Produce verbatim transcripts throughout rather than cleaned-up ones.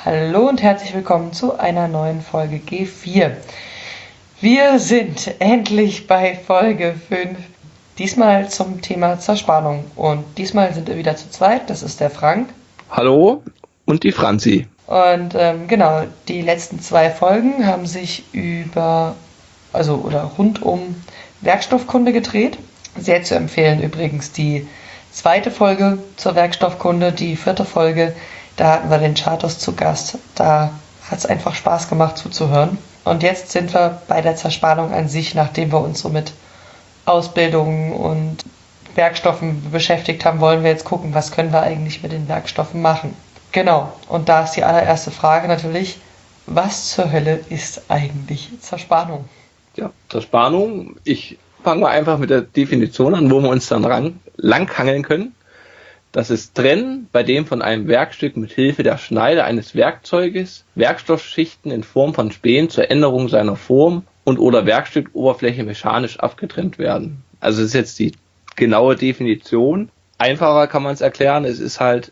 Hallo und herzlich willkommen zu einer neuen Folge G vier. Wir sind endlich bei Folge fünf, diesmal zum Thema Zerspannung. Und diesmal sind wir wieder zu zweit, das ist der Frank. Hallo und die Franzi. Und ähm, genau, die letzten zwei Folgen haben sich über, also oder rund um Werkstoffkunde gedreht. Sehr zu empfehlen übrigens die zweite Folge zur Werkstoffkunde, die vierte Folge, da hatten wir den Chartos zu Gast. Da hat es einfach Spaß gemacht zuzuhören. Und jetzt sind wir bei der Zerspannung an sich, nachdem wir uns so mit Ausbildungen und Werkstoffen beschäftigt haben, wollen wir jetzt gucken, was können wir eigentlich mit den Werkstoffen machen. Genau, und da ist die allererste Frage natürlich, was zur Hölle ist eigentlich Zerspannung? Ja, Zerspannung, ich fange mal einfach mit der Definition an, wo wir uns dann ran, langhangeln können. Das ist Trennen, bei dem von einem Werkstück mit Hilfe der Schneide eines Werkzeuges Werkstoffschichten in Form von Spänen zur Änderung seiner Form und oder Werkstückoberfläche mechanisch abgetrennt werden. Also das ist jetzt die genaue Definition. Einfacher kann man es erklären, es ist halt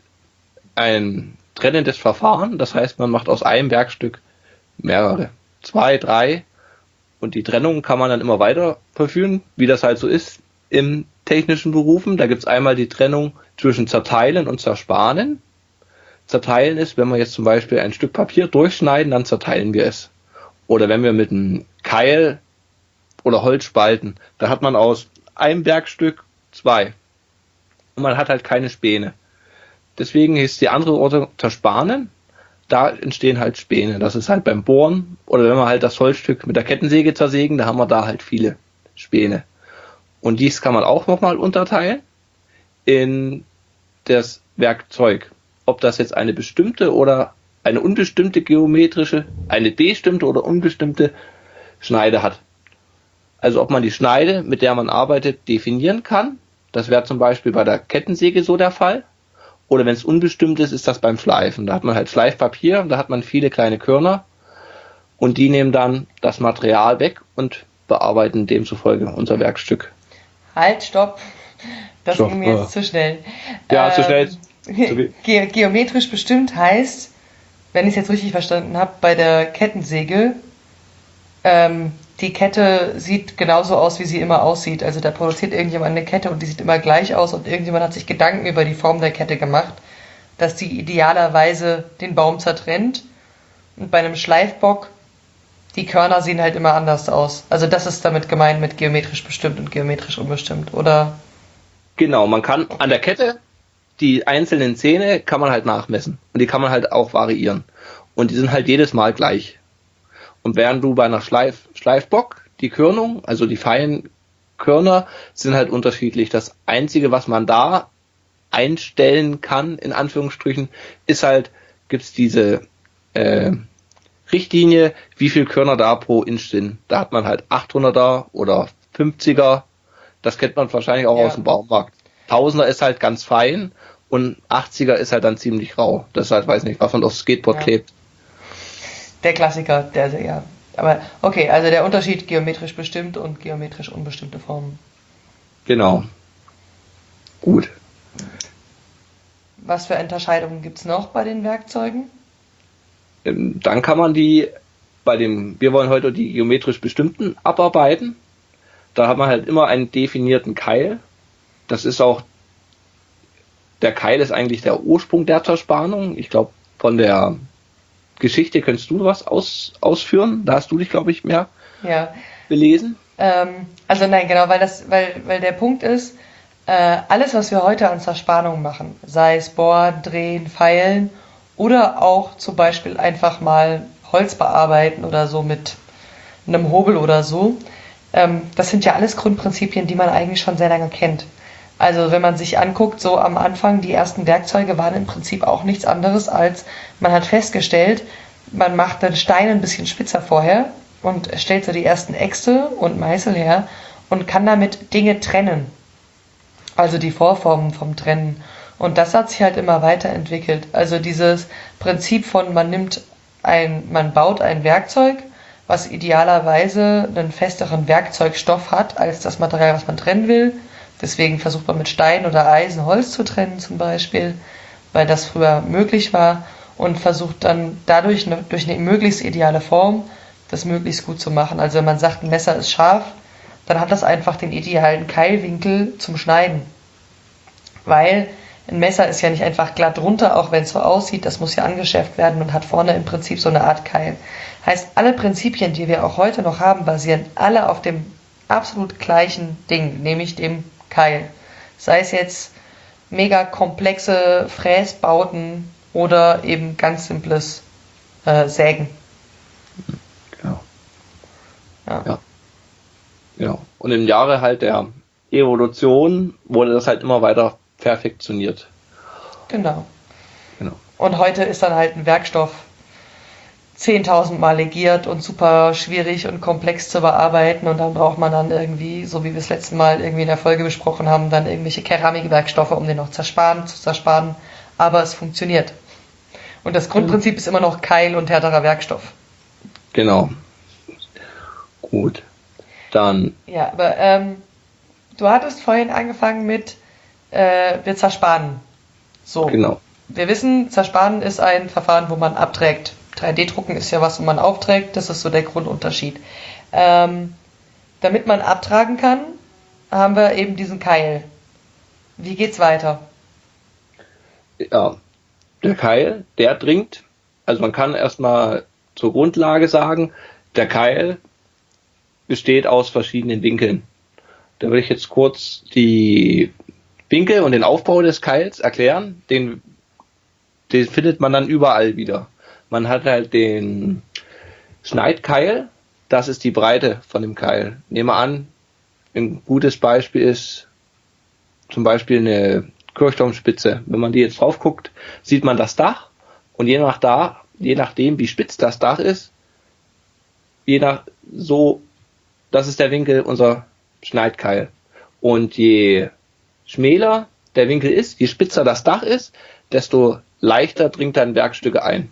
ein trennendes Verfahren, das heißt, man macht aus einem Werkstück mehrere, zwei, drei, und die Trennung kann man dann immer weiter verführen, wie das halt so ist im technischen Berufen. Da gibt es einmal die Trennung zwischen Zerteilen und Zerspanen. Zerteilen ist, wenn wir jetzt zum Beispiel ein Stück Papier durchschneiden, dann zerteilen wir es. Oder wenn wir mit einem Keil oder Holz spalten, da hat man aus einem Werkstück zwei. Und man hat halt keine Späne. Deswegen ist die andere Orte Zerspanen. Da entstehen halt Späne. Das ist halt beim Bohren oder wenn wir halt das Holzstück mit der Kettensäge zersägen, da haben wir da halt viele Späne. Und dies kann man auch nochmal unterteilen in das Werkzeug. Ob das jetzt eine bestimmte oder eine unbestimmte geometrische, eine bestimmte oder unbestimmte Schneide hat. Also ob man die Schneide, mit der man arbeitet, definieren kann. Das wäre zum Beispiel bei der Kettensäge so der Fall. Oder wenn es unbestimmt ist, ist das beim Schleifen. Da hat man halt Schleifpapier, da hat man viele kleine Körner und die nehmen dann das Material weg und bearbeiten demzufolge unser Werkstück. Halt, stopp. Das Stopp, ging mir jetzt ja. zu schnell. Ja, ähm, zu schnell. Zu Ge- geometrisch bestimmt heißt, wenn ich es jetzt richtig verstanden habe, bei der Kettensäge, ähm, die Kette sieht genauso aus, wie sie immer aussieht. Also da produziert irgendjemand eine Kette und die sieht immer gleich aus und irgendjemand hat sich Gedanken über die Form der Kette gemacht, dass die idealerweise den Baum zertrennt. Und bei einem Schleifbock, die Körner sehen halt immer anders aus. Also das ist damit gemeint mit geometrisch bestimmt und geometrisch unbestimmt, oder? Genau, man kann an der Kette die einzelnen Zähne kann man halt nachmessen und die kann man halt auch variieren. Und die sind halt jedes Mal gleich. Und während du bei einer Schleif, Schleifbock, die Körnung, also die feinen Körner, sind halt unterschiedlich. Das Einzige, was man da einstellen kann, in Anführungsstrichen, ist halt, gibt's diese äh, Richtlinie, wie viel Körner da pro Inch sind. Da hat man halt achthunderter oder fünfziger, das kennt man wahrscheinlich auch Ja. aus dem Baumarkt. Tausender ist halt ganz fein und achtziger ist halt dann ziemlich rau. Das ist halt, weiß nicht, was man aufs Skateboard Ja. klebt. Der Klassiker, der, der, ja. Aber okay, also der Unterschied geometrisch bestimmt und geometrisch unbestimmte Formen. Genau. Gut. Was für Unterscheidungen gibt's noch bei den Werkzeugen? Ähm, Dann kann man die bei dem, wir wollen heute die geometrisch bestimmten abarbeiten. Da hat man halt immer einen definierten Keil. Das ist auch, der Keil ist eigentlich der Ursprung der Zerspannung. Ich glaube, von der Geschichte könntest du was aus, ausführen. Da hast du dich, glaube ich, mehr Ja. belesen. Ähm, also nein, genau, weil das, weil, weil der Punkt ist, äh, alles, was wir heute an Zerspannung machen, sei es bohren, drehen, feilen oder auch zum Beispiel einfach mal Holz bearbeiten oder so mit einem Hobel oder so, ähm, das sind ja alles Grundprinzipien, die man eigentlich schon sehr lange kennt. Also wenn man sich anguckt, so am Anfang, die ersten Werkzeuge waren im Prinzip auch nichts anderes als, man hat festgestellt, man macht den Stein ein bisschen spitzer vorher und stellt so die ersten Äxte und Meißel her und kann damit Dinge trennen. Also die Vorformen vom Trennen. Und das hat sich halt immer weiterentwickelt. Also dieses Prinzip von, man nimmt ein, man baut ein Werkzeug, was idealerweise einen festeren Werkzeugstoff hat als das Material, was man trennen will. Deswegen versucht man mit Stein oder Eisen Holz zu trennen zum Beispiel, weil das früher möglich war. und versucht dann dadurch eine, durch eine möglichst ideale Form das möglichst gut zu machen. Also wenn man sagt, ein Messer ist scharf, dann hat das einfach den idealen Keilwinkel zum Schneiden. Weil ein Messer ist ja nicht einfach glatt runter, auch wenn es so aussieht, das muss ja angeschärft werden und hat vorne im Prinzip so eine Art Keil. Heißt, alle Prinzipien, die wir auch heute noch haben, basieren alle auf dem absolut gleichen Ding, nämlich dem Keil. Sei es jetzt mega komplexe Fräsbauten oder eben ganz simples äh, Sägen. Genau. Ja. Ja. Genau. Und im Jahre halt der Evolution wurde das halt immer weiter perfektioniert. Genau. Genau. Und heute ist dann halt ein Werkstoff zehntausend Mal legiert und super schwierig und komplex zu bearbeiten und dann braucht man dann irgendwie, so wie wir es letzten Mal irgendwie in der Folge besprochen haben, dann irgendwelche Keramikwerkstoffe, um den noch zersparen, zu zersparen, aber es funktioniert. Und das Grundprinzip ist immer noch Keil und härterer Werkstoff. Genau. Gut. Dann. Ja, aber ähm, du hattest vorhin angefangen mit äh, wir zersparen. So. Genau. Wir wissen, zersparen ist ein Verfahren, wo man abträgt. drei D Drucken ist ja was, wo man aufträgt, das ist so der Grundunterschied. Ähm, damit man abtragen kann, haben wir eben diesen Keil. Wie geht's weiter? Ja, der Keil, der dringt, also man kann erstmal zur Grundlage sagen, der Keil besteht aus verschiedenen Winkeln. Da will ich jetzt kurz die Winkel und den Aufbau des Keils erklären. Den, den findet man dann überall wieder. Man hat halt den Schneidkeil, das ist die Breite von dem Keil. Nehmen wir an, ein gutes Beispiel ist zum Beispiel eine Kirchturmspitze. Wenn man die jetzt drauf guckt, sieht man das Dach und je nach da, je nachdem wie spitz das Dach ist, je nach so, das ist der Winkel unser Schneidkeil. Und je schmäler der Winkel ist, je spitzer das Dach ist, desto leichter dringt dann Werkstücke ein.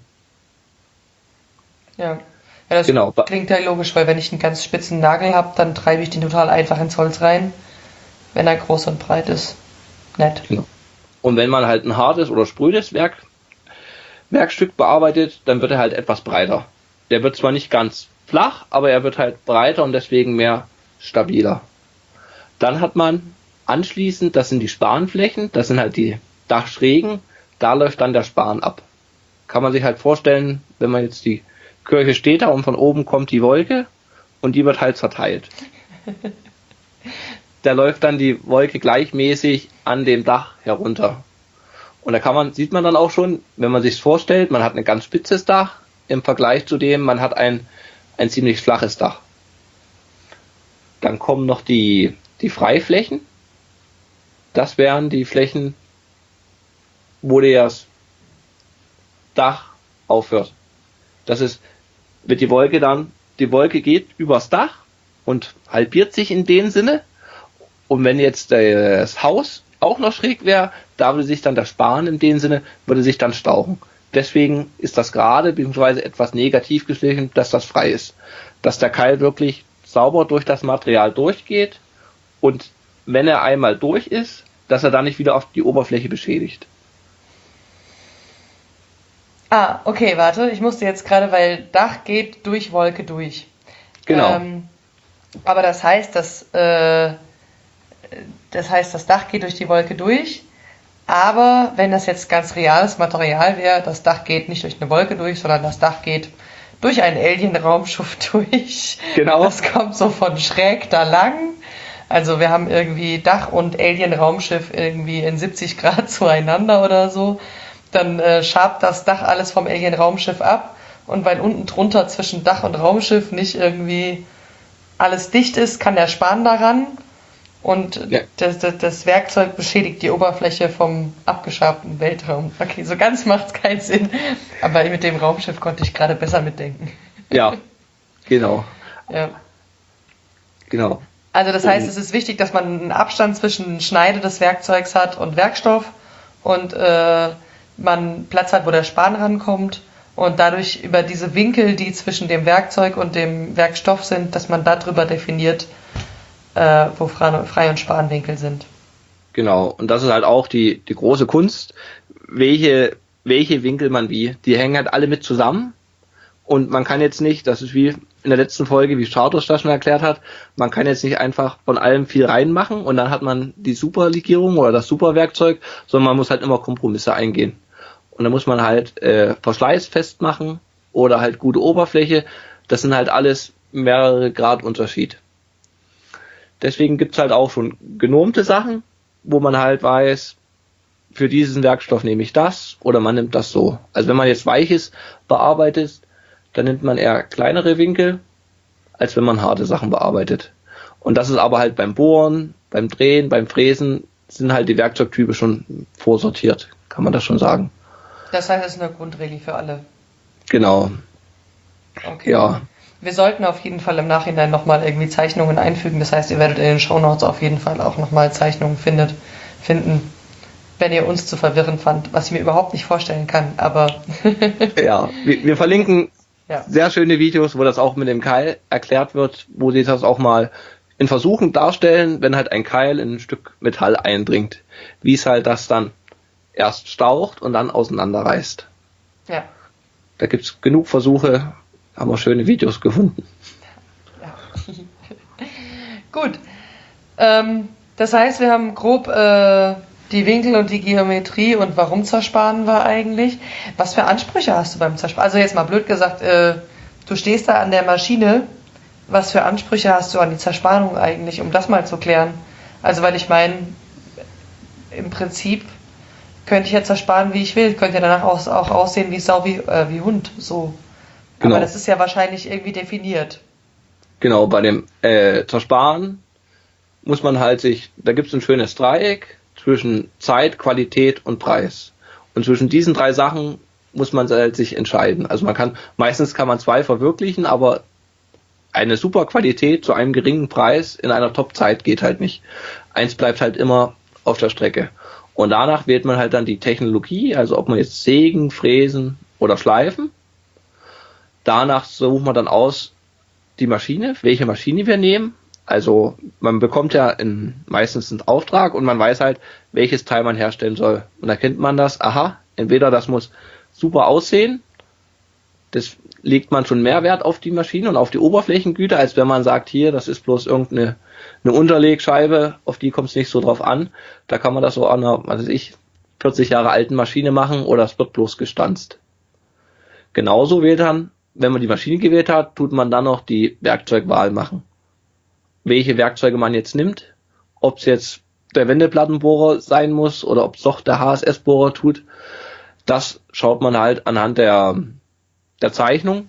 Ja, ja das genau. Klingt ja logisch, weil wenn ich einen ganz spitzen Nagel habe, dann treibe ich den total einfach ins Holz rein, wenn er groß und breit ist. Nett. Genau. Und wenn man halt ein hartes oder sprödes Werk, Werkstück bearbeitet, dann wird er halt etwas breiter. Der wird zwar nicht ganz flach, aber er wird halt breiter und deswegen mehr stabiler. Dann hat man anschließend, das sind die Spanflächen, das sind halt die Dachschrägen, da läuft dann der Span ab. Kann man sich halt vorstellen, wenn man jetzt die Kirche steht da und von oben kommt die Wolke und die wird halt verteilt. Da läuft dann die Wolke gleichmäßig an dem Dach herunter. Und da kann man, sieht man dann auch schon, wenn man sich vorstellt, man hat ein ganz spitzes Dach im Vergleich zu dem, man hat ein, ein ziemlich flaches Dach. Dann kommen noch die, die Freiflächen. Das wären die Flächen, wo das Dach aufhört. Das ist, wird die Wolke dann, die Wolke geht übers Dach und halbiert sich in dem Sinne. Und wenn jetzt das Haus auch noch schräg wäre, da würde sich dann der Span in dem Sinne, würde sich dann stauchen. Deswegen ist das gerade, beziehungsweise etwas negativ geschlichen, dass das frei ist. Dass der Keil wirklich sauber durch das Material durchgeht und wenn er einmal durch ist, dass er dann nicht wieder auf die Oberfläche beschädigt. Ah, okay, warte, ich musste jetzt gerade, weil Dach geht durch Wolke durch. Genau. Ähm, aber das heißt, dass äh, das heißt, das Dach geht durch die Wolke durch, aber wenn das jetzt ganz reales Material wäre, das Dach geht nicht durch eine Wolke durch, sondern das Dach geht durch ein Alien-Raumschiff durch. Genau. Das kommt so von schräg da lang. Also wir haben irgendwie Dach und Alien-Raumschiff irgendwie in siebzig Grad zueinander oder so. Dann äh, schabt das Dach alles vom Alien-Raumschiff ab und weil unten drunter zwischen Dach und Raumschiff nicht irgendwie alles dicht ist, kann der Span daran und ja. das, das, das Werkzeug beschädigt die Oberfläche vom abgeschabten Weltraum. Okay, so ganz macht es keinen Sinn, aber mit dem Raumschiff konnte ich gerade besser mitdenken. Ja, genau. Ja. Genau. Also das heißt, es ist wichtig, dass man einen Abstand zwischen Schneide des Werkzeugs hat und Werkstoff und äh, man Platz hat, wo der Span rankommt und dadurch über diese Winkel, die zwischen dem Werkzeug und dem Werkstoff sind, dass man darüber definiert, äh, wo Frei- und Spanwinkel sind. Genau, und das ist halt auch die, die große Kunst, welche welche Winkel man wie. Die hängen halt alle mit zusammen und man kann jetzt nicht, das ist wie in der letzten Folge, wie Stratos das schon erklärt hat, man kann jetzt nicht einfach von allem viel reinmachen und dann hat man die Superlegierung oder das Superwerkzeug, sondern man muss halt immer Kompromisse eingehen. Und dann muss man halt äh, Verschleiß festmachen oder halt gute Oberfläche. Das sind halt alles mehrere Grad Unterschied. Deswegen gibt's halt auch schon genormte Sachen, wo man halt weiß, für diesen Werkstoff nehme ich das oder man nimmt das so. Also wenn man jetzt Weiches bearbeitet, dann nimmt man eher kleinere Winkel, als wenn man harte Sachen bearbeitet. Und das ist aber halt beim Bohren, beim Drehen, beim Fräsen sind halt die Werkzeugtypen schon vorsortiert, kann man das schon sagen. Das heißt, es ist eine Grundregel für alle. Genau. Okay. Ja. Wir sollten auf jeden Fall im Nachhinein nochmal irgendwie Zeichnungen einfügen. Das heißt, ihr werdet in den Shownotes auf jeden Fall auch nochmal Zeichnungen findet, finden, wenn ihr uns zu verwirren fand, was ich mir überhaupt nicht vorstellen kann. Aber ja, wir, wir verlinken ja. sehr schöne Videos, wo das auch mit dem Keil erklärt wird, wo sie das auch mal in Versuchen darstellen, wenn halt ein Keil in ein Stück Metall eindringt, wie es halt das dann erst staucht und dann auseinanderreißt. Ja. Da gibt's genug Versuche, haben wir schöne Videos gefunden. Ja. Gut. Ähm, das heißt, wir haben grob äh, die Winkel und die Geometrie und warum zersparen wir eigentlich. Was für Ansprüche hast du beim Zersparen? Also jetzt mal blöd gesagt, äh, du stehst da an der Maschine. Was für Ansprüche hast du an die Zersparung eigentlich, um das mal zu klären? Also weil ich meine, im Prinzip könnte ich ja zersparen, wie ich will. Könnte ja danach auch, auch aussehen wie Sau, wie, äh, wie Hund. So. Genau. Aber das ist ja wahrscheinlich irgendwie definiert. Genau, bei dem äh, Zersparen muss man halt sich, da gibt es ein schönes Dreieck zwischen Zeit, Qualität und Preis. Und zwischen diesen drei Sachen muss man halt sich entscheiden. Also man kann, meistens kann man zwei verwirklichen, aber eine super Qualität zu einem geringen Preis in einer Top-Zeit geht halt nicht. Eins bleibt halt immer auf der Strecke. Und danach wählt man halt dann die Technologie, also ob man jetzt sägen, fräsen oder schleifen. Danach sucht man dann aus die Maschine, welche Maschine wir nehmen. Also man bekommt ja in, meistens einen Auftrag und man weiß halt, welches Teil man herstellen soll. Und da kennt man das, aha, entweder das muss super aussehen, das legt man schon mehr Wert auf die Maschine und auf die Oberflächengüte, als wenn man sagt, hier, das ist bloß irgendeine eine Unterlegscheibe, auf die kommt es nicht so drauf an. Da kann man das so an einer, was weiß ich, vierzig Jahre alten Maschine machen oder es wird bloß gestanzt. Genauso wählt dann, wenn man die Maschine gewählt hat, tut man dann noch die Werkzeugwahl machen. Welche Werkzeuge man jetzt nimmt, ob es jetzt der Wendeplattenbohrer sein muss oder ob es doch der H S S-Bohrer tut, das schaut man halt anhand der, der Zeichnung,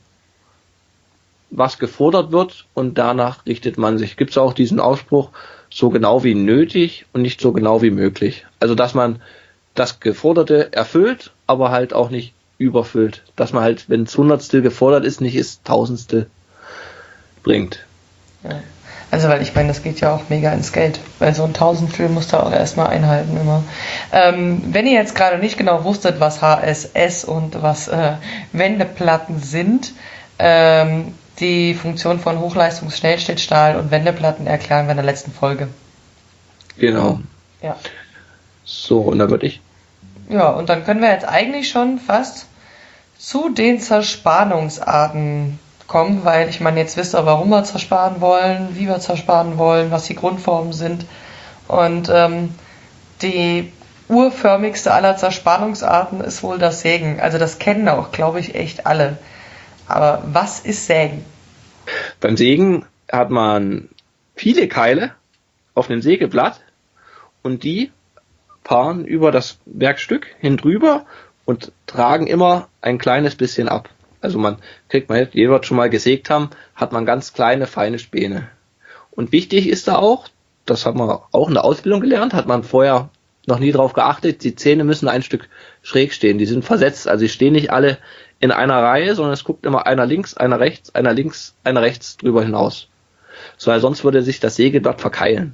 was gefordert wird und danach richtet man sich. Gibt es auch diesen Ausspruch, so genau wie nötig und nicht so genau wie möglich. Also dass man das Geforderte erfüllt, aber halt auch nicht überfüllt. Dass man halt, wenn es Hundertstel gefordert ist, nicht ist Tausendstel bringt. Ja. Also weil ich meine, das geht ja auch mega ins Geld, weil so ein Tausendstel musst du auch erstmal einhalten immer. Ähm, wenn ihr jetzt gerade nicht genau wusstet, was H S S und was äh, Wendeplatten sind, ähm, die Funktion von Hochleistungs-Schnellschnittstahl und Wendeplatten erklären wir in der letzten Folge. Genau. Ja. So, und da würde ich... Ja, und dann können wir jetzt eigentlich schon fast zu den Zerspannungsarten kommen, weil ich meine, jetzt wisst ihr, warum wir zersparen wollen, wie wir zersparen wollen, was die Grundformen sind. Und ähm, die urförmigste aller Zerspannungsarten ist wohl das Sägen. Also das kennen auch, glaube ich, echt alle. Aber was ist Sägen? Beim Sägen hat man viele Keile auf einem Sägeblatt und die paaren über das Werkstück hin drüber und tragen immer ein kleines bisschen ab. Also man kriegt, man jeder wird schon mal gesägt haben, hat man ganz kleine, feine Späne. Und wichtig ist da auch, das hat man auch in der Ausbildung gelernt, hat man vorher noch nie drauf geachtet, die Zähne müssen ein Stück schräg stehen, die sind versetzt, also die stehen nicht alle in einer Reihe, sondern es guckt immer einer links, einer rechts, einer links, einer rechts drüber hinaus. So, weil sonst würde sich das Sägeblatt verkeilen.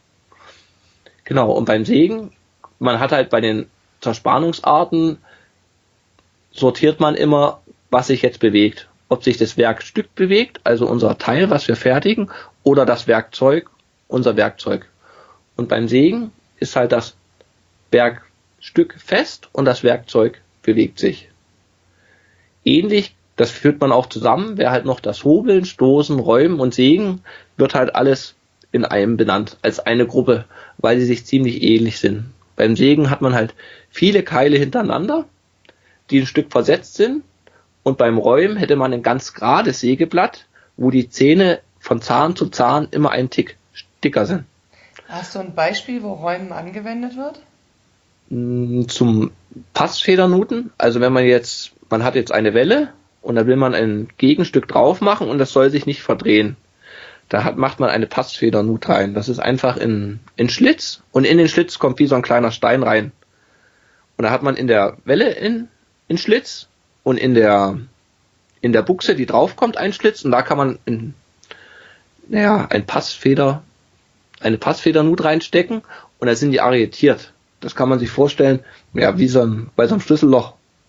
Genau, und beim Sägen, man hat halt bei den Zerspannungsarten, sortiert man immer, was sich jetzt bewegt. Ob sich das Werkstück bewegt, also unser Teil, was wir fertigen, oder das Werkzeug, unser Werkzeug. Und beim Sägen ist halt das Werkstück fest und das Werkzeug bewegt sich. Ähnlich, das führt man auch zusammen, wäre halt noch das Hobeln, Stoßen, Räumen und Sägen, wird halt alles in einem benannt, als eine Gruppe, weil sie sich ziemlich ähnlich sind. Beim Sägen hat man halt viele Keile hintereinander, die ein Stück versetzt sind, und beim Räumen hätte man ein ganz gerades Sägeblatt, wo die Zähne von Zahn zu Zahn immer einen Tick dicker sind. Hast du ein Beispiel, wo Räumen angewendet wird? Zum Passfedernuten, also wenn man jetzt, man hat jetzt eine Welle und da will man ein Gegenstück drauf machen und das soll sich nicht verdrehen. Da hat, macht man eine Passfedernut rein. Das ist einfach in, in Schlitz und in den Schlitz kommt wie so ein kleiner Stein rein. Und da hat man in der Welle in, in Schlitz und in der, in der Buchse, die draufkommt, einen Schlitz und da kann man in, naja, ein Passfeder, eine Passfedernut reinstecken und da sind die arretiert. Das kann man sich vorstellen, ja, wie so ein, bei so einem Schlüsselloch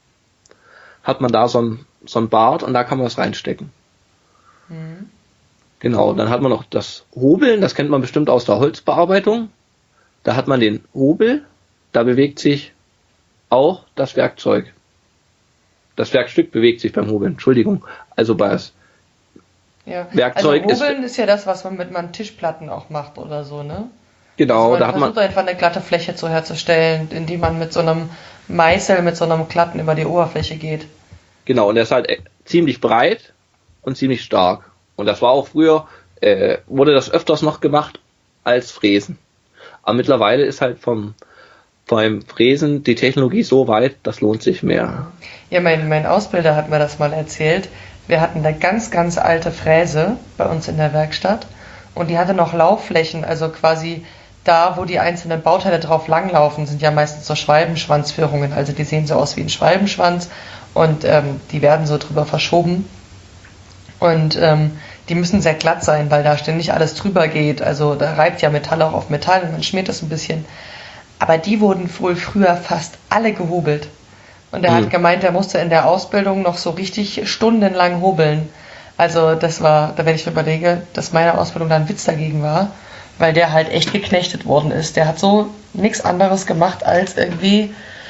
hat man da so ein, so ein Bart und da kann man es reinstecken. Mhm. Genau, dann hat man noch das Hobeln, das kennt man bestimmt aus der Holzbearbeitung. Da hat man den Hobel, da bewegt sich auch das Werkzeug. Das Werkstück bewegt sich beim Hobeln, Entschuldigung. Also bei das ja. Werkzeug also Hobeln ist, ist ja das, was man mit man Tischplatten auch macht oder so, ne? Genau, also man da hat man versucht einfach eine glatte Fläche zu herzustellen, indem man mit so einem Meißel, mit so einem Glatten über die Oberfläche geht. Genau, und der ist halt ziemlich breit und ziemlich stark. Und das war auch früher, äh, wurde das öfters noch gemacht als Fräsen. Aber mittlerweile ist halt vom, beim Fräsen die Technologie so weit, das lohnt sich mehr. Ja, mein, mein Ausbilder hat mir das mal erzählt. Wir hatten eine ganz, ganz alte Fräse bei uns in der Werkstatt und die hatte noch Laufflächen, also quasi da, wo die einzelnen Bauteile drauf langlaufen, sind ja meistens so Schwalbenschwanzführungen, also die sehen so aus wie ein Schwalbenschwanz und ähm, die werden so drüber verschoben und ähm, die müssen sehr glatt sein, weil da ständig alles drüber geht, also da reibt ja Metall auch auf Metall und man schmiert das ein bisschen, aber die wurden wohl früher fast alle gehobelt und er mhm. hat gemeint, er musste in der Ausbildung noch so richtig stundenlang hobeln, also das war, da wenn ich mir überlege, dass meine Ausbildung da ein Witz dagegen war, weil der halt echt geknechtet worden ist. Der hat so nichts anderes gemacht, als irgendwie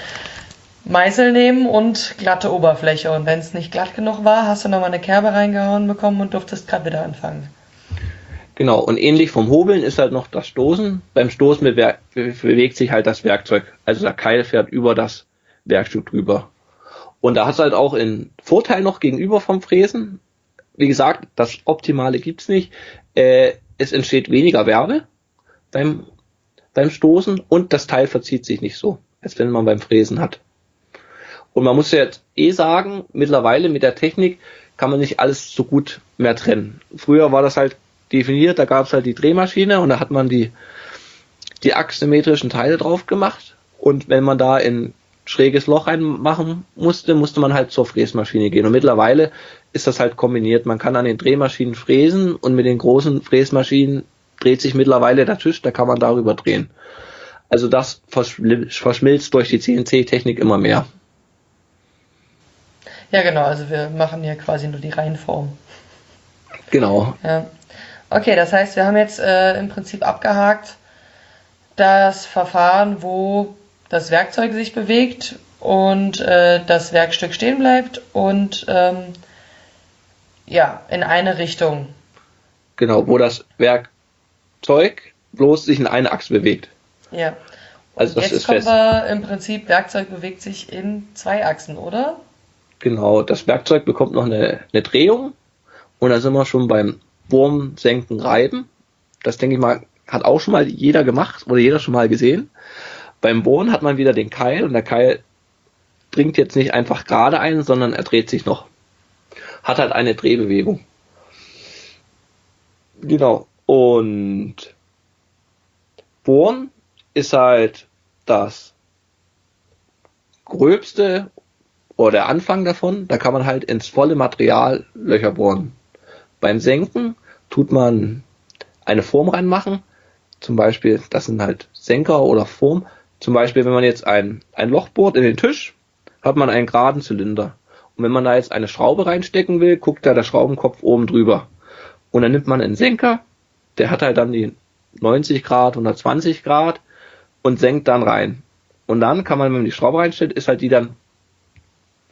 Meißel nehmen und glatte Oberfläche. Und wenn es nicht glatt genug war, hast du nochmal eine Kerbe reingehauen bekommen und durftest gerade wieder anfangen. Genau, und ähnlich vom Hobeln ist halt noch das Stoßen. Beim Stoßen bewe- bewegt sich halt das Werkzeug. Also der Keil fährt über das Werkstück drüber. Und da hat es halt auch einen Vorteil noch gegenüber vom Fräsen. Wie gesagt, das Optimale gibt's nicht. Äh, Es entsteht weniger Wärme beim, beim Stoßen und das Teil verzieht sich nicht so, als wenn man beim Fräsen hat. Und man muss ja jetzt eh sagen, mittlerweile mit der Technik kann man nicht alles so gut mehr trennen. Früher war das halt definiert, da gab es halt die Drehmaschine und da hat man die, die achssymmetrischen Teile drauf gemacht und wenn man da in schräges Loch reinmachen musste, musste man halt zur Fräsmaschine gehen. Und mittlerweile ist das halt kombiniert. Man kann an den Drehmaschinen fräsen und mit den großen Fräsmaschinen dreht sich mittlerweile der Tisch, da kann man darüber drehen. Also das verschmilzt durch die C N C-Technik immer mehr. Ja, genau, also wir machen hier quasi nur die Reihenform. Genau. Ja. Okay, das heißt, wir haben jetzt äh, im Prinzip abgehakt das Verfahren, wo das Werkzeug sich bewegt und äh, das Werkstück stehen bleibt und ähm, ja, in eine Richtung. Genau, wo das Werkzeug bloß sich in eine Achse bewegt. Ja. Und also das jetzt ist kommen fest. wir im Prinzip, Werkzeug bewegt sich in zwei Achsen, oder? Genau, das Werkzeug bekommt noch eine, eine Drehung und da sind wir schon beim Bohren, Senken, Reiben. Das denke ich mal, hat auch schon mal jeder gemacht oder jeder schon mal gesehen. Beim Bohren hat man wieder den Keil und der Keil dringt jetzt nicht einfach gerade ein, sondern er dreht sich noch. Hat halt eine Drehbewegung. Genau. Und Bohren ist halt das Gröbste oder der Anfang davon. Da kann man halt ins volle Material Löcher bohren. Beim Senken tut man eine Form reinmachen. Zum Beispiel, das sind halt Senker oder Form. Zum Beispiel, wenn man jetzt ein, ein Loch bohrt in den Tisch, hat man einen geraden Zylinder. Und wenn man da jetzt eine Schraube reinstecken will, guckt da der Schraubenkopf oben drüber. Und dann nimmt man einen Senker, der hat halt dann die neunzig Grad, hundertzwanzig Grad und senkt dann rein. Und dann kann man, wenn man die Schraube reinstellt, ist halt die dann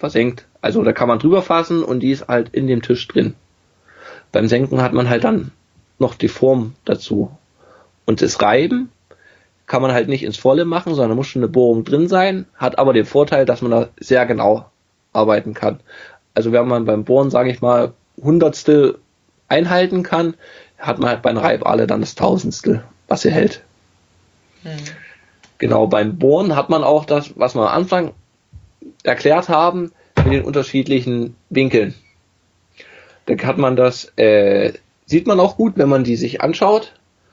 versenkt. Also da kann man drüber fassen und die ist halt in dem Tisch drin. Beim Senken hat man halt dann noch die Form dazu. Und das Reiben kann man halt nicht ins Volle machen, sondern muss schon eine Bohrung drin sein, hat aber den Vorteil, dass man da sehr genau arbeiten kann. Also wenn man beim Bohren, sage ich mal, Hundertstel einhalten kann, hat man halt beim Reibahle dann das Tausendstel, was sie hält. Hm. Genau, beim Bohren hat man auch das, was wir am Anfang erklärt haben, mit den unterschiedlichen Winkeln. Da hat man das, äh, sieht man auch gut, wenn man die sich anschaut.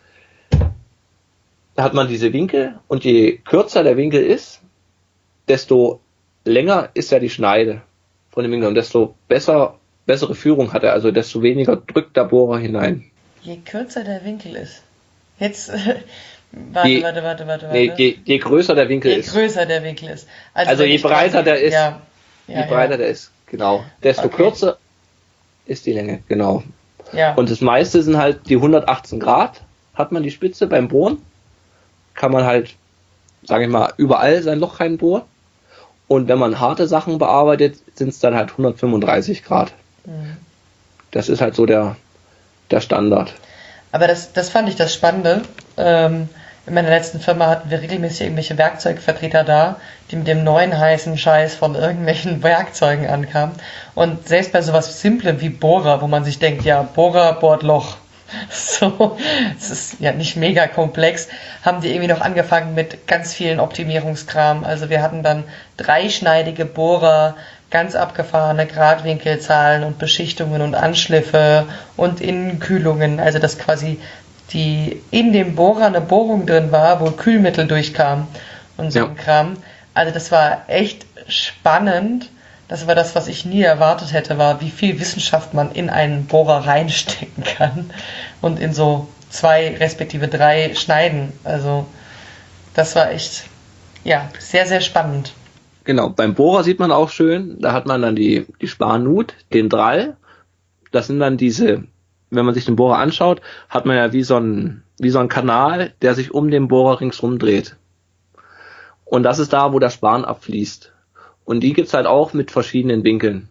Da hat man diese Winkel und je kürzer der Winkel ist, desto länger ist ja die Schneide von dem Winkel und desto besser, bessere Führung hat er, also desto weniger drückt der Bohrer hinein. Je kürzer der Winkel ist. Jetzt, warte, je, warte, warte, warte, warte. Nee, je, je größer der Winkel je ist. Je größer der Winkel ist. Also, also je breiter der ist, ja, ja, je breiter ja. der ist, genau. Desto okay. kürzer ist die Länge, genau. Ja. Und das meiste sind halt die hundertachtzehn Grad, hat man die Spitze beim Bohren. Kann man halt, sage ich mal, überall sein Loch reinbohren. Und wenn man harte Sachen bearbeitet, sind es dann halt hundertfünfunddreißig Grad. Mhm. Das ist halt so der, der Standard. Aber das, das fand ich das Spannende. Ähm, in meiner letzten Firma hatten wir regelmäßig irgendwelche Werkzeugvertreter da, die mit dem neuen heißen Scheiß von irgendwelchen Werkzeugen ankamen. Und selbst bei sowas Simplem wie Bohrer, wo man sich denkt, ja, Bohrer bohrt Loch. So, es ist ja nicht mega komplex, haben die irgendwie noch angefangen mit ganz vielen Optimierungskram. Also wir hatten dann dreischneidige Bohrer, ganz abgefahrene Gradwinkelzahlen und Beschichtungen und Anschliffe und Innenkühlungen, also dass quasi die in dem Bohrer eine Bohrung drin war, wo Kühlmittel durchkam und so ein ja. Kram. Also das war echt spannend. Das war das, was ich nie erwartet hätte, war, wie viel Wissenschaft man in einen Bohrer reinstecken kann und in so zwei respektive drei Schneiden. Also das war echt, ja, sehr, sehr spannend. Genau, beim Bohrer sieht man auch schön, da hat man dann die, die Sparnut, den Drall. Das sind dann diese, wenn man sich den Bohrer anschaut, hat man ja wie so ein, wie so ein Kanal, der sich um den Bohrer ringsrum dreht. Und das ist da, wo der Span abfließt. Und die gibt's halt auch mit verschiedenen Winkeln.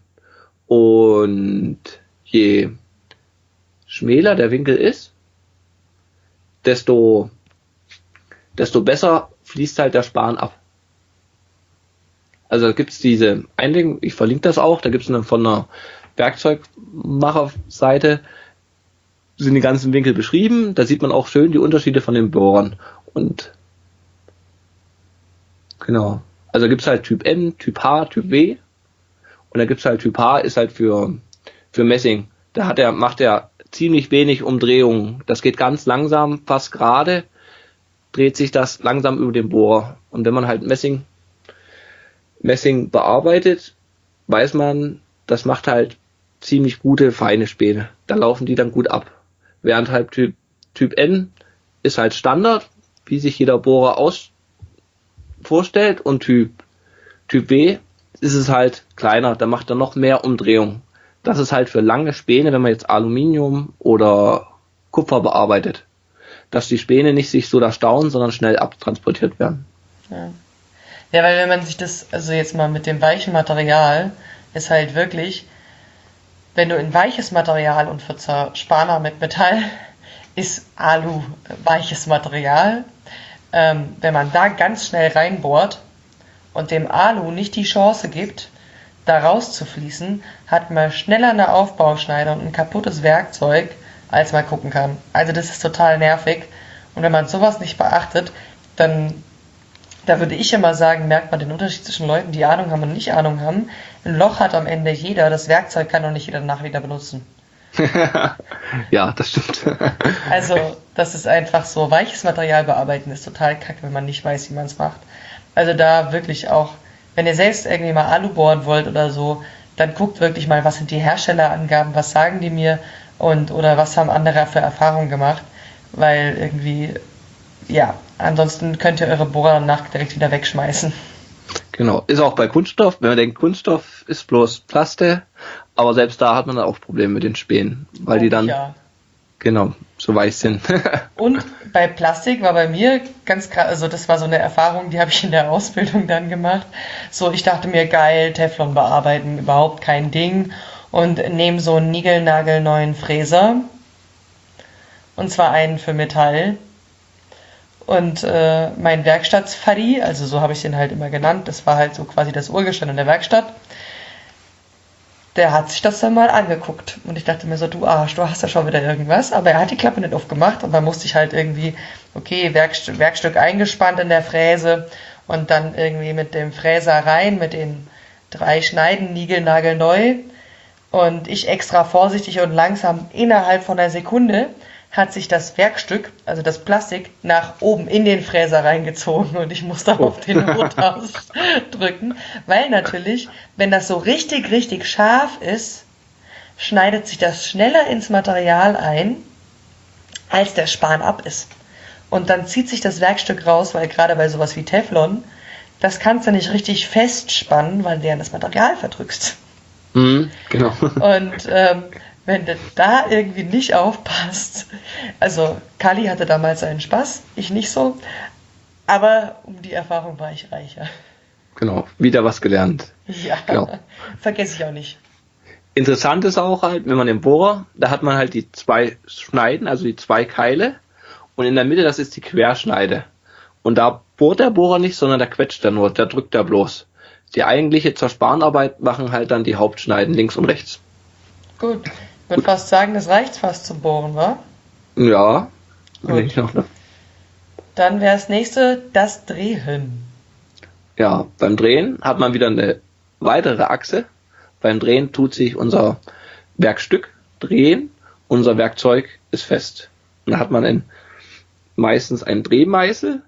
Und je schmäler der Winkel ist, desto, desto besser fließt halt der Span ab. Also da gibt's diese Einlegung, ich verlinke das auch, da gibt's dann von einer Werkzeugmacherseite sind die ganzen Winkel beschrieben, da sieht man auch schön die Unterschiede von den Bohrern. Und genau. Also gibt's halt Typ N, Typ H, Typ W. Und da gibt's halt Typ H, ist halt für, für Messing. Da hat er, macht er ziemlich wenig Umdrehungen. Das geht ganz langsam, fast gerade, dreht sich das langsam über den Bohrer. Und wenn man halt Messing, Messing bearbeitet, weiß man, das macht halt ziemlich gute, feine Späne. Da laufen die dann gut ab. Während halt Typ, Typ N ist halt Standard, wie sich jeder Bohrer aus vorstellt, und Typ, Typ W ist es halt kleiner, da macht er noch mehr Umdrehungen. Das ist halt für lange Späne, wenn man jetzt Aluminium oder Kupfer bearbeitet, dass die Späne nicht sich so da stauen, sondern schnell abtransportiert werden. Ja. Ja, weil wenn man sich das, also jetzt mal mit dem weichen Material, ist halt wirklich, wenn du in weiches Material und für Zerspaner mit Metall, ist Alu weiches Material. Ähm, wenn man da ganz schnell reinbohrt und dem Alu nicht die Chance gibt, da rauszufließen, hat man schneller eine Aufbauschneide und ein kaputtes Werkzeug, als man gucken kann. Also das ist total nervig. Und wenn man sowas nicht beachtet, dann, da würde ich immer sagen, merkt man den Unterschied zwischen Leuten, die Ahnung haben und nicht Ahnung haben. Ein Loch hat am Ende jeder, das Werkzeug kann doch nicht jeder danach wieder benutzen. Ja, das stimmt. Also, das ist einfach so. Weiches Material bearbeiten ist total kacke, wenn man nicht weiß, wie man es macht. Also da wirklich auch, wenn ihr selbst irgendwie mal Alu bohren wollt oder so, dann guckt wirklich mal, was sind die Herstellerangaben, was sagen die mir und oder was haben andere für Erfahrungen gemacht, weil irgendwie, ja, ansonsten könnt ihr eure Bohrer danach direkt wieder wegschmeißen. Genau, ist auch bei Kunststoff, wenn man denkt, Kunststoff ist bloß Plaste, aber selbst da hat man dann auch Probleme mit den Spänen, weil oh, die dann, ja. Genau, so weiß sind. Und bei Plastik war bei mir ganz krass, also das war so eine Erfahrung, die habe ich in der Ausbildung dann gemacht. So, ich dachte mir, geil, Teflon bearbeiten, überhaupt kein Ding. Und nehme so einen niegelnagelneuen Fräser. Und zwar einen für Metall. Und äh, mein Werkstattsfaddy, also so habe ich den halt immer genannt, das war halt so quasi das Urgestein in der Werkstatt. Der hat sich das dann mal angeguckt. Und ich dachte mir so, du Arsch, du hast ja schon wieder irgendwas. Aber er hat die Klappe nicht aufgemacht. Und dann musste ich halt irgendwie, okay, Werkst- Werkstück eingespannt in der Fräse. Und dann irgendwie mit dem Fräser rein, mit den drei Schneiden, niegelnagelneu. Und ich extra vorsichtig und langsam, innerhalb von einer Sekunde, hat sich das Werkstück, also das Plastik, nach oben in den Fräser reingezogen und ich musste auf den Rotaus drücken, weil natürlich, wenn das so richtig, richtig scharf ist, schneidet sich das schneller ins Material ein, als der Span ab ist. Und dann zieht sich das Werkstück raus, weil gerade bei sowas wie Teflon, das kannst du nicht richtig festspannen, weil du ja das Material verdrückst. Mhm, genau. Und ähm, wenn du da irgendwie nicht aufpasst, also Kali hatte damals seinen Spaß, ich nicht so, aber um die Erfahrung war ich reicher. Genau, wieder was gelernt. Ja, Genau. Vergesse ich auch nicht. Interessant ist auch halt, wenn man den Bohrer, da hat man halt die zwei Schneiden, also die zwei Keile und in der Mitte, das ist die Querschneide. Und da bohrt der Bohrer nicht, sondern da quetscht er nur, da drückt er bloß. Die eigentliche Zerspanarbeit machen halt dann die Hauptschneiden links und rechts. Gut, ich würde fast sagen, das reicht fast zum Bohren, wa? Ja. Gut. Ich noch, ne? Dann wäre das nächste das Drehen. Ja, beim Drehen hat man wieder eine weitere Achse. Beim Drehen tut sich unser Werkstück drehen, unser Werkzeug ist fest. Und dann hat man ein, meistens einen Drehmeißel,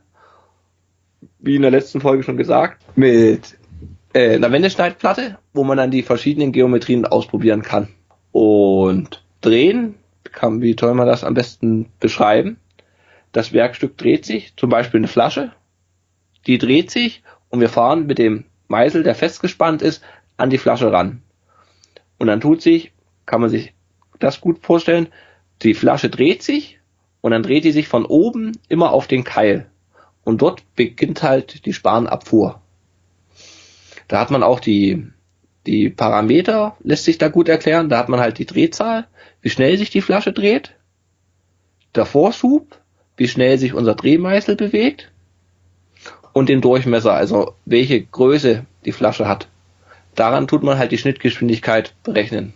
wie in der letzten Folge schon gesagt, mit äh, einer Wendeschneidplatte, wo man dann die verschiedenen Geometrien ausprobieren kann. Und drehen, kann, wie soll man das am besten beschreiben? Das Werkstück dreht sich, zum Beispiel eine Flasche, die dreht sich und wir fahren mit dem Meißel, der festgespannt ist, an die Flasche ran. Und dann tut sich, kann man sich das gut vorstellen, die Flasche dreht sich und dann dreht die sich von oben immer auf den Keil. Und dort beginnt halt die Spanabfuhr. Da hat man auch die, die Parameter, lässt sich da gut erklären. Da hat man halt die Drehzahl, wie schnell sich die Flasche dreht, der Vorschub, wie schnell sich unser Drehmeißel bewegt und den Durchmesser, also welche Größe die Flasche hat. Daran tut man halt die Schnittgeschwindigkeit berechnen.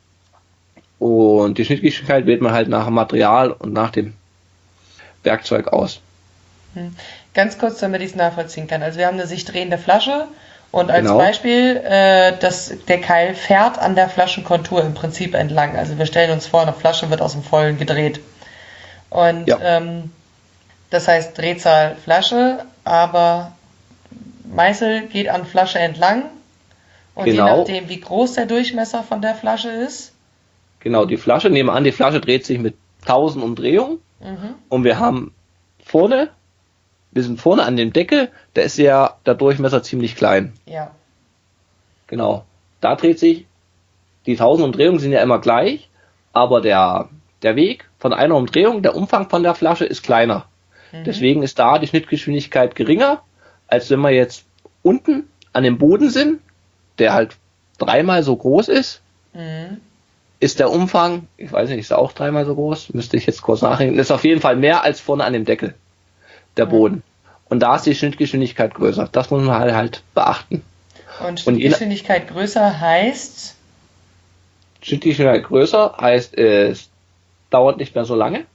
Und die Schnittgeschwindigkeit wählt man halt nach dem Material und nach dem Werkzeug aus. Hm. Ganz kurz, damit ich es nachvollziehen kann. Also wir haben eine sich drehende Flasche und als Genau. Beispiel, äh, das, der Keil fährt an der Flaschenkontur im Prinzip entlang. Also wir stellen uns vor, eine Flasche wird aus dem Vollen gedreht. Und Ja. ähm, das heißt Drehzahl Flasche, aber Meißel geht an Flasche entlang. Und Genau. je nachdem, wie groß der Durchmesser von der Flasche ist. Genau, die Flasche, nehmen wir an, die Flasche dreht sich mit tausend Umdrehungen Mhm. und wir haben vorne, wir sind vorne an dem Deckel, da ist ja der Durchmesser ziemlich klein. Ja. Genau, da dreht sich, die tausend Umdrehungen sind ja immer gleich, aber der, der Weg von einer Umdrehung, der Umfang von der Flasche ist kleiner. Mhm. Deswegen ist da die Schnittgeschwindigkeit geringer, als wenn wir jetzt unten an dem Boden sind, der halt dreimal so groß ist. Mhm. Ist der Umfang, ich weiß nicht, ist er auch dreimal so groß? Müsste ich jetzt kurz nachdenken. Ist auf jeden Fall mehr als vorne an dem Deckel, der Boden. Und da ist die Schnittgeschwindigkeit größer. Das muss man halt, halt beachten. Und Und je nach- Schnittgeschwindigkeit größer heißt, Schnittgeschwindigkeit größer heißt, es dauert nicht mehr so lange.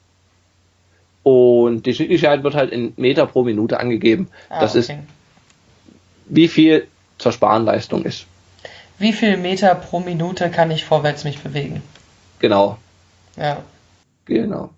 Und die Schnittgeschwindigkeit wird halt in Meter pro Minute angegeben. ah, das ist, okay. wie viel zur Spanleistung ist. Wie viel Meter pro Minute kann ich vorwärts mich bewegen? Genau. Ja. Genau.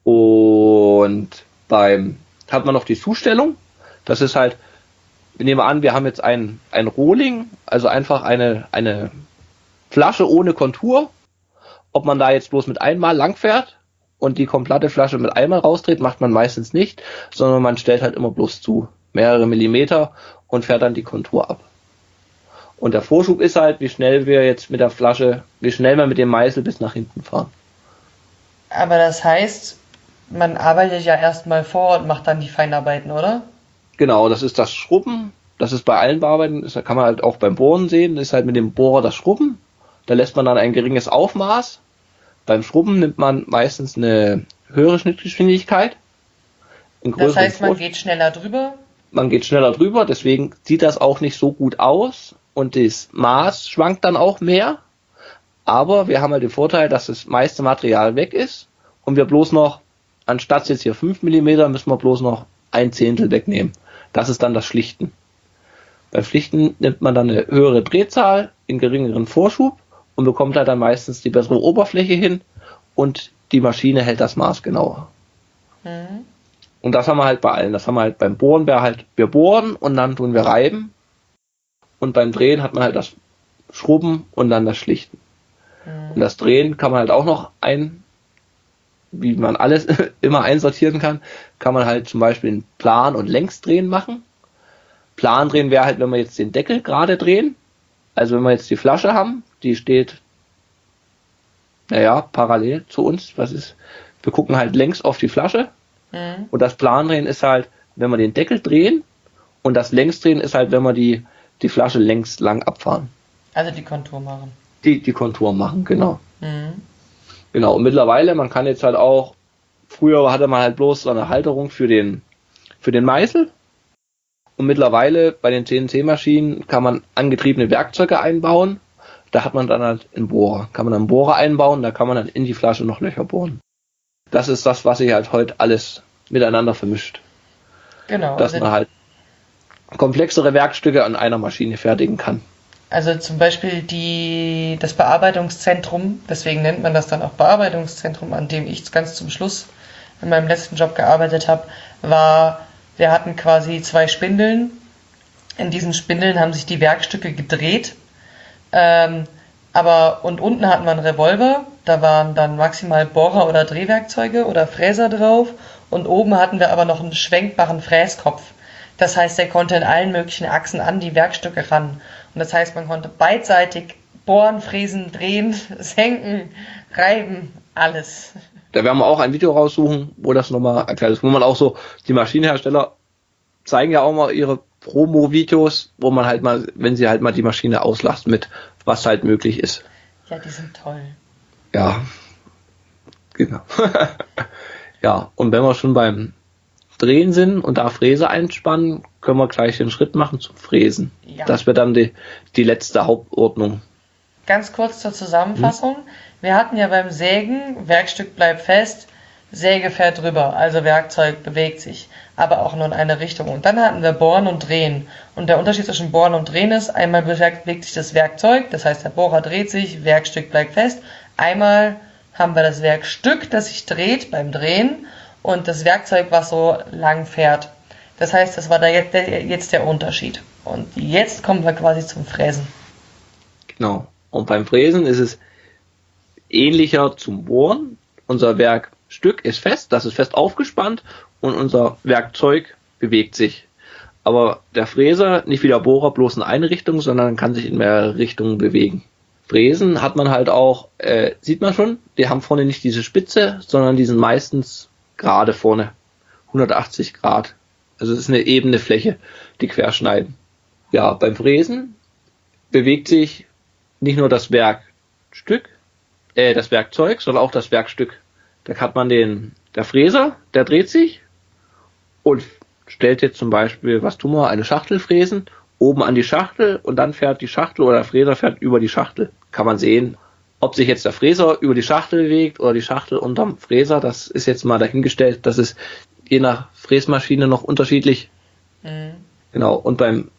Und beim hat man noch die Zustellung. Das ist halt, wir nehmen an, wir haben jetzt ein, ein Rohling, also einfach eine, eine Flasche ohne Kontur. Ob man da jetzt bloß mit einmal lang fährt und die komplette Flasche mit einmal rausdreht, macht man meistens nicht, sondern man stellt halt immer bloß zu, mehrere Millimeter und fährt dann die Kontur ab. Und der Vorschub ist halt, wie schnell wir jetzt mit der Flasche, wie schnell wir mit dem Meißel bis nach hinten fahren. Aber das heißt, man arbeitet ja erstmal vor und macht dann die Feinarbeiten, oder? Genau, das ist das Schrubben. Das ist bei allen Bearbeiten, das kann man halt auch beim Bohren sehen, das ist halt mit dem Bohrer das Schrubben. Da lässt man dann ein geringes Aufmaß. Beim Schrubben nimmt man meistens eine höhere Schnittgeschwindigkeit. Das heißt, man geht schneller drüber? Man geht schneller drüber, deswegen sieht das auch nicht so gut aus und das Maß schwankt dann auch mehr. Aber wir haben halt den Vorteil, dass das meiste Material weg ist und wir bloß noch, anstatt jetzt hier fünf Millimeter, müssen wir bloß noch ein Zehntel wegnehmen. Das ist dann das Schlichten. Beim Schlichten nimmt man dann eine höhere Drehzahl in geringeren Vorschub und bekommt halt dann meistens die bessere Oberfläche hin und die Maschine hält das Maß genauer. Mhm. Und das haben wir halt bei allen. Das haben wir halt beim Bohren, wir halt, wir bohren und dann tun wir reiben. Und beim Drehen hat man halt das Schrubben und dann das Schlichten. Mhm. Und das Drehen kann man halt auch noch ein, wie man alles immer einsortieren kann, kann man halt zum Beispiel ein Plan- und Längsdrehen machen. Plan drehen wäre halt, wenn wir jetzt den Deckel gerade drehen. Also wenn wir jetzt die Flasche haben, die steht, naja, parallel zu uns. Was ist? Wir gucken halt längs auf die Flasche. Mhm. Und das Plandrehen ist halt, wenn wir den Deckel drehen. Und das Längsdrehen ist halt, wenn wir die, die Flasche längs lang abfahren. Also die Kontur machen. Die, die Kontur machen, genau. Mhm. Genau. Und mittlerweile, man kann jetzt halt auch, früher hatte man halt bloß so eine Halterung für den, für den Meißel. Und mittlerweile bei den C N C-Maschinen kann man angetriebene Werkzeuge einbauen. Da hat man dann halt einen Bohrer. Kann man einen Bohrer einbauen, da kann man dann in die Flasche noch Löcher bohren. Das ist das, was sich halt heute alles miteinander vermischt. Genau. Dass also man halt komplexere Werkstücke an einer Maschine fertigen kann. Also zum Beispiel die, das Bearbeitungszentrum, deswegen nennt man das dann auch Bearbeitungszentrum, an dem ich ganz zum Schluss in meinem letzten Job gearbeitet habe, war, wir hatten quasi zwei Spindeln. In diesen Spindeln haben sich die Werkstücke gedreht. Ähm, aber und unten hatten wir einen Revolver, da waren dann maximal Bohrer oder Drehwerkzeuge oder Fräser drauf und oben hatten wir aber noch einen schwenkbaren Fräskopf. Das heißt, der konnte in allen möglichen Achsen an die Werkstücke ran. Und das heißt, man konnte beidseitig bohren, fräsen, drehen, senken, reiben, alles. Da werden wir auch ein Video raussuchen, wo das nochmal erklärt ist. Wo man auch so, die Maschinenhersteller zeigen ja auch mal ihre Promo-Videos, wo man halt mal, wenn sie halt mal die Maschine auslasten mit, was halt möglich ist. Ja, die sind toll. Ja, genau. Ja, und wenn wir schon beim Drehen sind und da Fräse einspannen, können wir gleich den Schritt machen zum Fräsen. Ja. Das wäre dann die, die letzte Hauptordnung. Ganz kurz zur Zusammenfassung. Hm. Wir hatten ja beim Sägen, Werkstück bleibt fest, Säge fährt drüber, also Werkzeug bewegt sich, aber auch nur in eine Richtung. Und dann hatten wir Bohren und Drehen. Und der Unterschied zwischen Bohren und Drehen ist, einmal bewegt sich das Werkzeug, das heißt der Bohrer dreht sich, Werkstück bleibt fest. Einmal haben wir das Werkstück, das sich dreht beim Drehen und das Werkzeug, was so lang fährt. Das heißt, das war da jetzt der, jetzt der Unterschied. Und jetzt kommen wir quasi zum Fräsen. Genau. Und beim Fräsen ist es ähnlicher zum Bohren. Unser Werkstück ist fest, das ist fest aufgespannt und unser Werkzeug bewegt sich. Aber der Fräser, nicht wie der Bohrer, bloß in eine Richtung, sondern kann sich in mehrere Richtungen bewegen. Fräsen hat man halt auch, äh, sieht man schon, die haben vorne nicht diese Spitze, sondern die sind meistens gerade vorne, hundertachtzig Grad. Also es ist eine ebene Fläche, die querschneiden. Ja, beim Fräsen bewegt sich nicht nur das Werkstück, äh, das Werkzeug, sondern auch das Werkstück. Da hat man den, der Fräser, der dreht sich und stellt jetzt zum Beispiel, was tun wir, eine Schachtel fräsen, oben an die Schachtel und dann fährt die Schachtel oder der Fräser fährt über die Schachtel. Kann man sehen, ob sich jetzt der Fräser über die Schachtel bewegt oder die Schachtel unterm Fräser, das ist jetzt mal dahingestellt, das ist je nach Fräsmaschine noch unterschiedlich. Mhm. Genau, und beim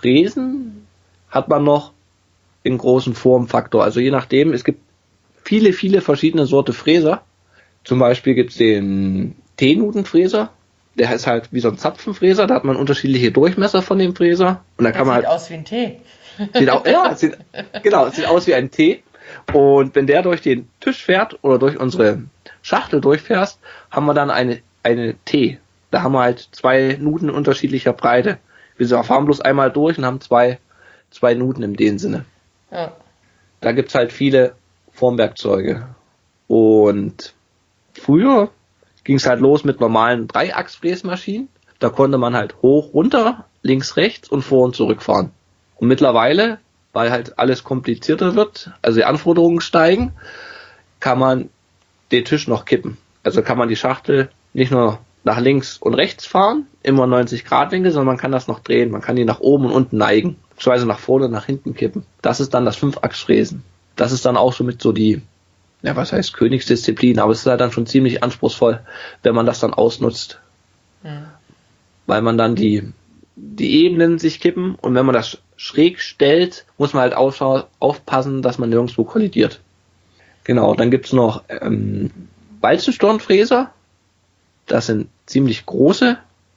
Fräsen hat man noch den großen Formfaktor, also je nachdem, es gibt viele, viele verschiedene Sorte Fräser. Zum Beispiel gibt es den T-Nutenfräser, der ist halt wie so ein Zapfenfräser, da hat man unterschiedliche Durchmesser von dem Fräser. Und da kann man sieht halt, aus wie ein T. Sieht auch, ja, sieht, genau, es sieht aus wie ein T. Und wenn der durch den Tisch fährt oder durch unsere Schachtel durchfährst, haben wir dann eine, eine T. Da haben wir halt zwei Nuten unterschiedlicher Breite. Wir fahren bloß einmal durch und haben zwei, zwei Nuten in dem Sinne. Ja. Da gibt's halt viele Formwerkzeuge. Und früher ging es halt los mit normalen Dreiachsfräsmaschinen. Da konnte man halt hoch, runter, links, rechts und vor und zurück fahren. Und mittlerweile, weil halt alles komplizierter wird, also die Anforderungen steigen, kann man den Tisch noch kippen. Also kann man die Schachtel nicht nur nach links und rechts fahren, immer neunzig Grad Winkel, sondern man kann das noch drehen. Man kann die nach oben und unten neigen, beziehungsweise nach vorne und nach hinten kippen. Das ist dann das Fünfachsfräsen. Das ist dann auch somit so die, ja, was heißt Königsdisziplin, aber es ist halt dann schon ziemlich anspruchsvoll, wenn man das dann ausnutzt. Mhm. Weil man dann die, die Ebenen sich kippen und wenn man das schräg stellt, muss man halt aufschau- aufpassen, dass man nirgendwo kollidiert. Genau, dann gibt's noch ähm, Walzenstirnfräser. Das sind ziemlich große.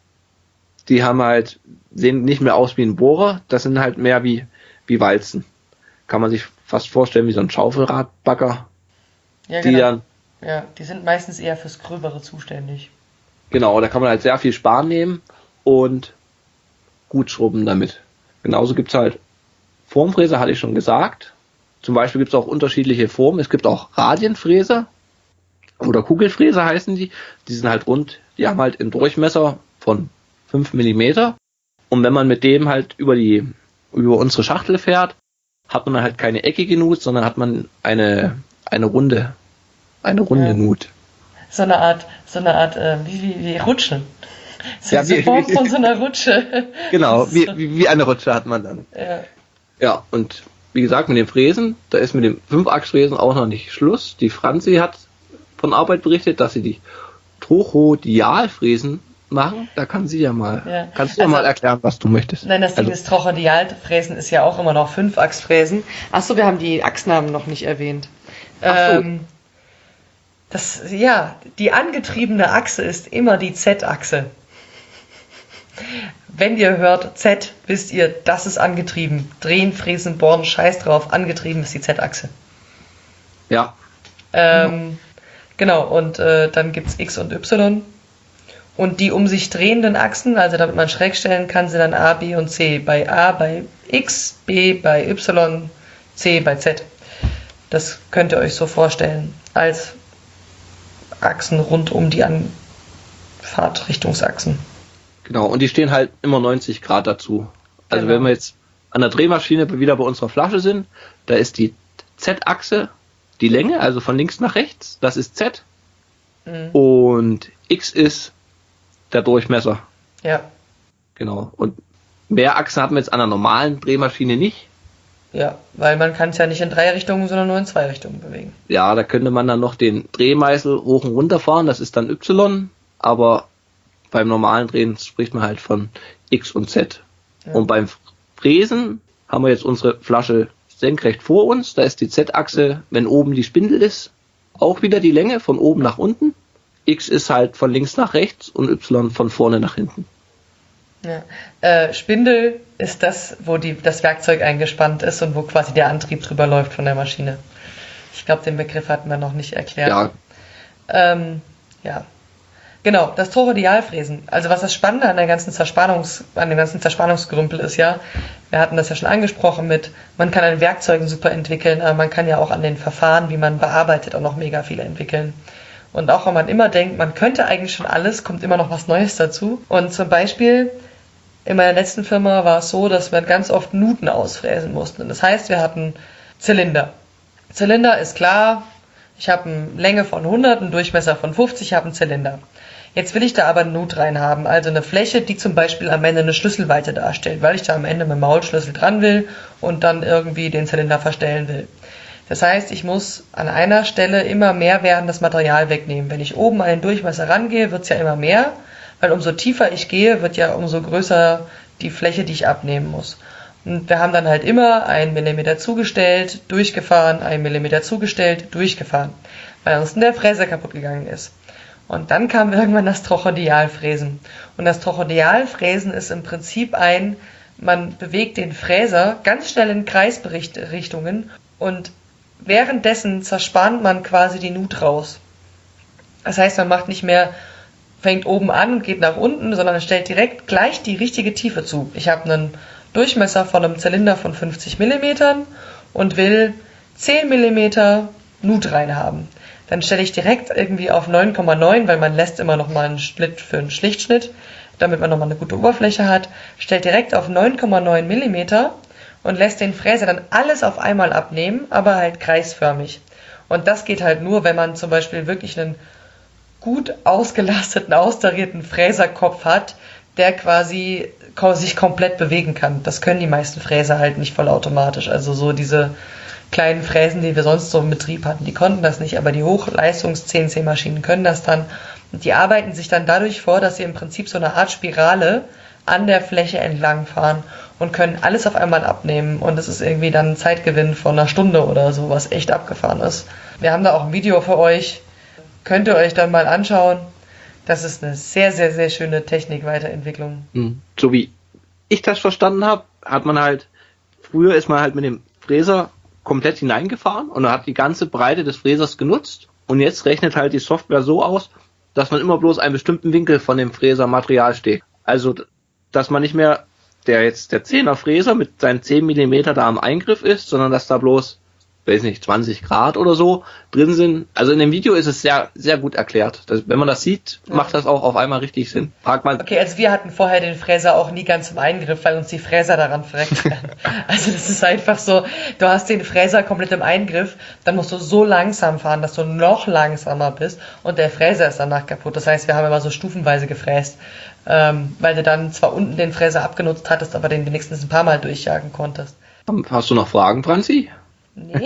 Die haben halt, sehen nicht mehr aus wie ein Bohrer, das sind halt mehr wie, wie Walzen. Kann man sich fast vorstellen wie so ein Schaufelradbagger. Ja, die genau. dann, ja, die sind meistens eher fürs Gröbere zuständig. Genau, da kann man halt sehr viel Span nehmen und gut schrubben damit. Genauso gibt's halt Formfräser, hatte ich schon gesagt. Zum Beispiel gibt's auch unterschiedliche Formen. Es gibt auch Radienfräser oder Kugelfräser heißen die. Die sind halt rund, die haben halt einen Durchmesser von fünf Millimeter. Und wenn man mit dem halt über die über unsere Schachtel fährt, hat man halt keine eckige Nut, sondern hat man eine eine runde eine runde ja. Nut. So eine Art, so eine Art, äh, wie, wie, wie Rutschen. So ja, diese wie, Form wie, von so einer Rutsche. Genau, wie, wie, wie eine Rutsche hat man dann. Ja. Ja, und wie gesagt, mit dem Fräsen, da ist mit dem Fünfachsfräsen auch noch nicht Schluss. Die Franzi hat von Arbeit berichtet, dass sie die Trochodialfräsen machen. Da kann sie ja mal, ja. kannst du ja also, mal erklären, was du möchtest. Nein, das Ding also, ist, Trochodialfräsen ist ja auch immer noch Fünfachsfräsen. Achso, wir haben die Achsnamen noch nicht erwähnt. Ach so. Ähm, das, ja, die angetriebene Achse ist immer die Z-Achse. Wenn ihr hört Z, wisst ihr, das ist angetrieben. Drehen, fräsen, bohren, scheiß drauf. Angetrieben ist die Z-Achse. Ja. Ähm, genau, und äh, dann gibt es X und Y. Und die um sich drehenden Achsen, also damit man schräg stellen kann, sind dann A, B und C. Bei A bei X, B bei Y, C bei Z. Das könnt ihr euch so vorstellen, als Achsen rund um die Anfahrtrichtungsachsen. Genau, und die stehen halt immer neunzig Grad dazu. Also Genau. wenn wir jetzt an der Drehmaschine wieder bei unserer Flasche sind, da ist die Z-Achse die Länge, also von links nach rechts, das ist Z. Mhm. Und X ist der Durchmesser. Ja. Genau. Und mehr Achsen hat man jetzt an einer normalen Drehmaschine nicht. Ja, weil man kann es ja nicht in drei Richtungen, sondern nur in zwei Richtungen bewegen. Ja, da könnte man dann noch den Drehmeißel hoch und runter fahren, das ist dann Y, aber beim normalen Drehen spricht man halt von X und Z. Ja. Und beim Fräsen haben wir jetzt unsere Flasche senkrecht vor uns, da ist die Z-Achse, wenn oben die Spindel ist, auch wieder die Länge von oben nach unten. X ist halt von links nach rechts und Y von vorne nach hinten. Ja. Äh, Spindel ist das, wo die, das Werkzeug eingespannt ist und wo quasi der Antrieb drüber läuft von der Maschine. Ich glaube, den Begriff hatten wir noch nicht erklärt. Ja. Ähm, ja. Genau, das Trochodialfräsen. Also was das Spannende an der ganzen Zerspannungs, an dem ganzen Zerspannungsgerümpel ist ja, wir hatten das ja schon angesprochen mit, man kann an Werkzeugen super entwickeln, aber man kann ja auch an den Verfahren, wie man bearbeitet, auch noch mega viel entwickeln. Und auch wenn man immer denkt, man könnte eigentlich schon alles, kommt immer noch was Neues dazu. Und zum Beispiel in meiner letzten Firma war es so, dass wir ganz oft Nuten ausfräsen mussten. Das heißt, wir hatten Zylinder. Zylinder ist klar, ich habe eine Länge von hundert, einen Durchmesser von fünfzig, ich habe einen Zylinder. Jetzt will ich da aber eine Nut rein haben, also eine Fläche, die zum Beispiel am Ende eine Schlüsselweite darstellt, weil ich da am Ende mit dem Maulschlüssel dran will und dann irgendwie den Zylinder verstellen will. Das heißt, ich muss an einer Stelle immer mehr werdendes Material wegnehmen. Wenn ich oben an den Durchmesser rangehe, wird es ja immer mehr, weil umso tiefer ich gehe, wird ja umso größer die Fläche, die ich abnehmen muss. Und wir haben dann halt immer einen Millimeter zugestellt, durchgefahren, einen Millimeter zugestellt, durchgefahren, weil uns der Fräser kaputt gegangen ist. Und dann kam irgendwann das Trochodialfräsen. Und das Trochodialfräsen ist im Prinzip ein, man bewegt den Fräser ganz schnell in Kreisrichtungen und währenddessen zerspannt man quasi die Nut raus. Das heißt, man macht nicht mehr, fängt oben an und geht nach unten, sondern stellt direkt gleich die richtige Tiefe zu. Ich habe einen Durchmesser von einem Zylinder von fünfzig Millimetern und will zehn Millimeter Nut rein haben. dann stelle ich direkt irgendwie auf neun Komma neun, weil man lässt immer noch mal einen Split für einen Schlichtschnitt, damit man nochmal eine gute Oberfläche hat, stellt direkt auf neun Komma neun Millimeter und lässt den Fräser dann alles auf einmal abnehmen, aber halt kreisförmig. Und das geht halt nur, wenn man zum Beispiel wirklich einen gut ausgelasteten, austarierten Fräserkopf hat, der quasi sich komplett bewegen kann. Das können die meisten Fräser halt nicht vollautomatisch. Also so diese kleinen Fräsen, die wir sonst so im Betrieb hatten, die konnten das nicht, aber die Hochleistungs-C N C-Maschinen können das dann. Und die arbeiten sich dann dadurch vor, dass sie im Prinzip so eine Art Spirale an der Fläche entlang fahren und können alles auf einmal abnehmen. Und das ist irgendwie dann ein Zeitgewinn von einer Stunde oder so, was echt abgefahren ist. Wir haben da auch ein Video für euch. Könnt ihr euch dann mal anschauen. Das ist eine sehr, sehr, sehr schöne Technikweiterentwicklung. So wie ich das verstanden habe, hat man halt, früher ist man halt mit dem Fräser komplett hineingefahren und hat die ganze Breite des Fräsers genutzt. Und jetzt rechnet halt die Software so aus, dass man immer bloß einen bestimmten Winkel von dem Fräsermaterial steht. Also, dass man nicht mehr der jetzt der Zehner Fräser mit seinen zehn Millimeter da am Eingriff ist, sondern dass da bloß, weiß nicht, zwanzig Grad oder so drin sind. Also in dem Video ist es sehr, sehr gut erklärt. Das, wenn man das sieht, ja, macht das auch auf einmal richtig Sinn. Frag mal. Okay, also wir hatten vorher den Fräser auch nie ganz im Eingriff, weil uns die Fräser daran verreckt werden. Also das ist einfach so, du hast den Fräser komplett im Eingriff, dann musst du so langsam fahren, dass du noch langsamer bist und der Fräser ist danach kaputt. Das heißt, wir haben immer so stufenweise gefräst, ähm, weil du dann zwar unten den Fräser abgenutzt hattest, aber den wenigstens ein paar Mal durchjagen konntest. Hast du noch Fragen, Franzi? Nee.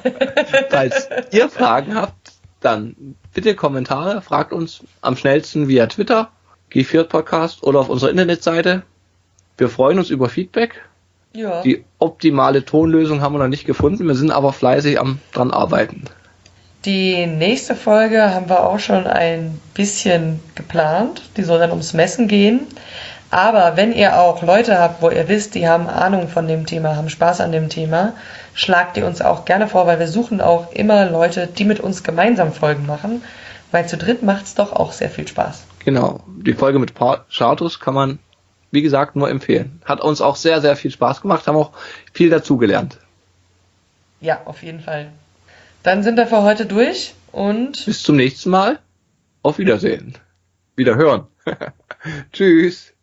Falls ihr Fragen habt, dann bitte Kommentare, fragt uns am schnellsten via Twitter, G vier Podcast oder auf unserer Internetseite. Wir freuen uns über Feedback. Ja. Die optimale Tonlösung haben wir noch nicht gefunden, wir sind aber fleißig am dran arbeiten. Die nächste Folge haben wir auch schon ein bisschen geplant. Die soll dann ums Messen gehen. Aber wenn ihr auch Leute habt, wo ihr wisst, die haben Ahnung von dem Thema, haben Spaß an dem Thema, schlagt ihr uns auch gerne vor, weil wir suchen auch immer Leute, die mit uns gemeinsam Folgen machen, weil zu dritt macht es doch auch sehr viel Spaß. Genau, die Folge mit Chartus kann man, wie gesagt, nur empfehlen. Hat uns auch sehr, sehr viel Spaß gemacht, haben auch viel dazugelernt. Ja, auf jeden Fall. Dann sind wir für heute durch und bis zum nächsten Mal. Auf Wiedersehen. Wiederhören. Tschüss.